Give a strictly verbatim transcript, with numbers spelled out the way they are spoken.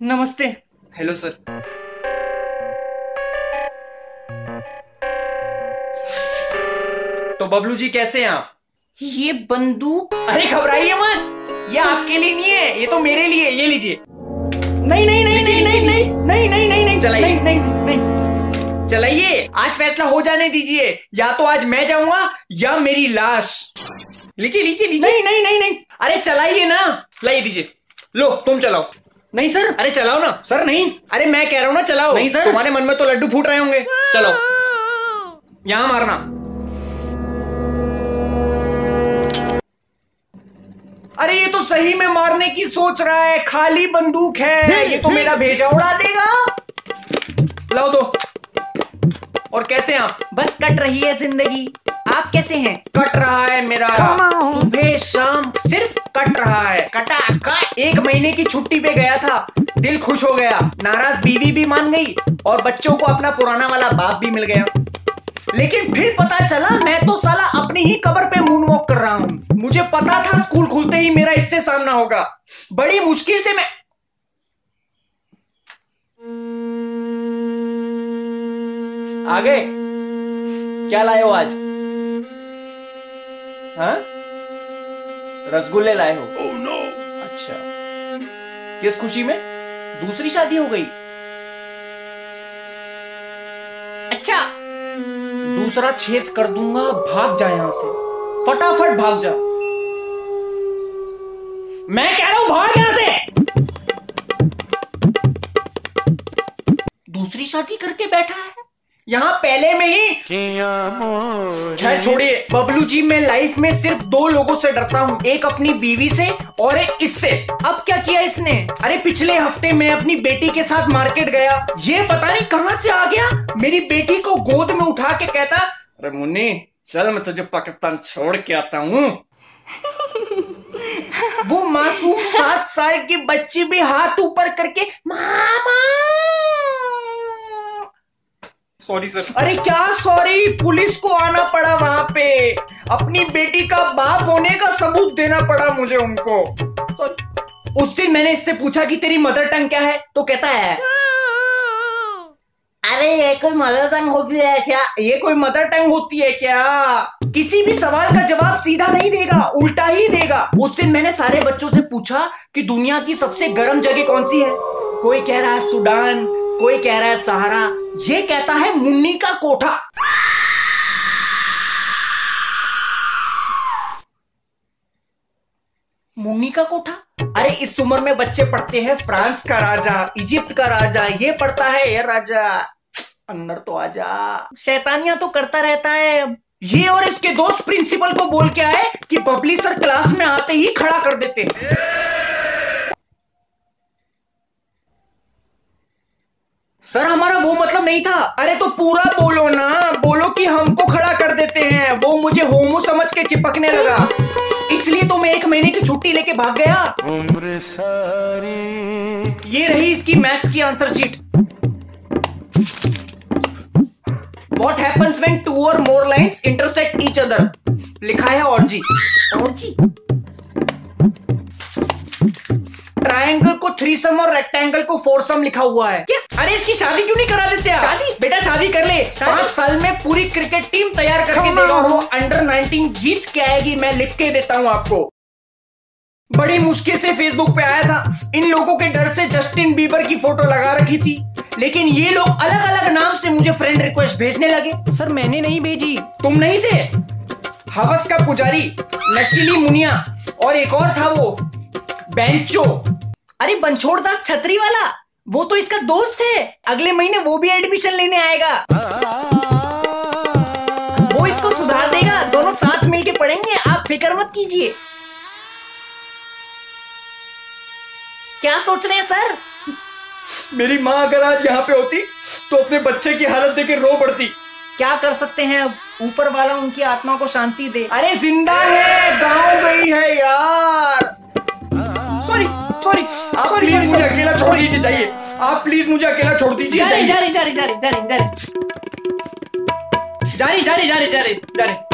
नमस्ते। Hello sir. तो बबलू जी कैसे हैं आप? ये बंदूक? अरे घबराइए मत, ये आपके लिए नहीं है, ये तो मेरे लिए। ये लीजिए। नहीं नहीं नहीं नहीं नहीं नहीं नहीं नहीं नहीं नहीं चलाइए। नहीं नहीं चलाइए, आज फैसला हो जाने दीजिए। या तो आज मैं जाऊंगा या मेरी लाश। लीजिए लीजिए लीजिए। नहीं नहीं नहीं नहीं अरे चलाइए ना, लाइए दीजिए। लो तुम चलाओ। नहीं सर। अरे चलाओ ना। सर नहीं। अरे मैं कह रहा हूं ना चलाओ। नहीं सर। तुम्हारे मन में तो लड्डू फूट रहे होंगे। चलो, यहां मारना। अरे ये तो सही में मारने की सोच रहा है, खाली बंदूक है। ये तो मेरा भेजा उड़ा देगा। लाओ दो। और कैसे आप? बस कट रही है जिंदगी। आप कैसे हैं? कट रहा है मेरा, सुबह शाम सिर्फ कट रहा है। कटा कट। एक महीने की छुट्टी पे गया था, दिल खुश हो गया। नाराज बीवी भी मान गई और बच्चों को अपना पुराना वाला बाप भी मिल गया। लेकिन फिर पता चला मैं तो साला अपनी ही कब्र पे मून वॉक कर रहा हूं। मुझे पता था स्कूल खुलते ही मेरा इससे सामना होगा। बड़ी मुश्किल से मैं आ गए। क्या लाए हो आज? हाँ? रसगुल्ले लाए हो? oh, no. अच्छा, किस खुशी में? दूसरी शादी हो गई? अच्छा, दूसरा छेद कर दूंगा, भाग जा यहां से, फटाफट भाग जा। मैं कह रहा हूं भाग यहां से। दूसरी शादी करके बैठा है यहां पहले में ही। खैर छोड़िए बबलू जी, मैं लाइफ में सिर्फ दो लोगों से डरता हूं, एक अपनी बीवी से और एक इससे। अब क्या किया इसने? अरे पिछले हफ्ते मैं अपनी बेटी के साथ मार्केट गया, ये पता नहीं कहां से आ गया, मेरी बेटी को गोद में उठा के कहता, अरे मुन्नी चल मैं तुझे पाकिस्तान छोड़ के आता हूं। वो मासूम सात साल की बच्ची भी हाथ ऊपर करके मामा। Sorry sir. अरे क्या सॉरी, पुलिस को आना पड़ा वहां पे, अपनी बेटी का बाप होने का सबूत देना पड़ा मुझे उनको। तो उस दिन मैंने इससे पूछा कि तेरी मदर टंग क्या है, तो कहता है अरे ये कोई मदर टंग होती है क्या? ये कोई मदर टंग होती है क्या? किसी भी सवाल का जवाब सीधा नहीं देगा, उल्टा ही देगा। उस दिन मैंने सारे बच्चों से पूछा कि दुनिया की सबसे गर्म जगह कौन सी है। कोई कह रहा है सूडान, कोई कह रहा है सहारा, ये कहता है मुन्नी का कोठा। मुन्नी का कोठा? अरे इस उम्र में बच्चे पढ़ते हैं फ्रांस का राजा, इजिप्ट का राजा, ये पढ़ता है ये राजा। अंदर तो आजा। शैतानियां तो करता रहता है ये। और इसके दोस्त प्रिंसिपल को बोल के आए कि बबली सर क्लास में आते ही खड़ा कर देते। सर हमारा वो मतलब नहीं था। अरे तो पूरा बोलो ना, बोलो कि हमको खड़ा कर देते हैं। वो मुझे होमो समझ के चिपकने लगा, इसलिए तो मैं एक महीने की छुट्टी लेके भाग गया। उम्र सारी। ये रही इसकी मैथ्स की answer sheet. What happens when two or more lines intersect each other? लिखा है और जी। और जी। ट्रायंगल को थ्रीसम और रेक्टेंगल को फोरसम लिखा हुआ है। क्या? अरे इसकी शादी क्यों नहीं करा देते आप? शादी? बेटा शादी कर ले, पांच साल में पूरी क्रिकेट टीम तैयार करके देगा और वो अंडर नाइनटीन जीत के आएगी। मैं लिख के देता हूं आपको। बड़ी मुश्किल से फेसबुक पे आया था, इन लोगों के डर से जस्टिन बीबर की फोटो लगा रखी थी, लेकिन ये लोग अलग अलग नाम से मुझे फ्रेंड रिक्वेस्ट भेजने लगे। सर मैंने नहीं भेजी। तुम नहीं थे? हवस का पुजारी, नशीली मुनिया और एक और था वो बेंचो। अरे बनछोड़ दास छतरी वाला, वो तो इसका दोस्त है। अगले महीने वो भी एडमिशन लेने आएगा। वो इसको सुधार देगा, दोनों साथ मिलके पढ़ेंगे, आप फिक्र मत कीजिए। क्या सोच रहे हैं सर? मेरी माँ अगर आज यहाँ पे होती तो अपने बच्चे की हालत देख के रो पड़ती। क्या कर सकते हैं अब, ऊपर वाला उनकी आत्मा को शांति दे। अरे जिंदा है, गाँव गई है यार। सॉरी सॉरी, आप प्लीज मुझे अकेला छोड़ दीजिए, जाइए आप प्लीज मुझे अकेला छोड़ दीजिए। जा रही जा रही जा रही जा रही जा रही जा रही जा रही जा रही जा रही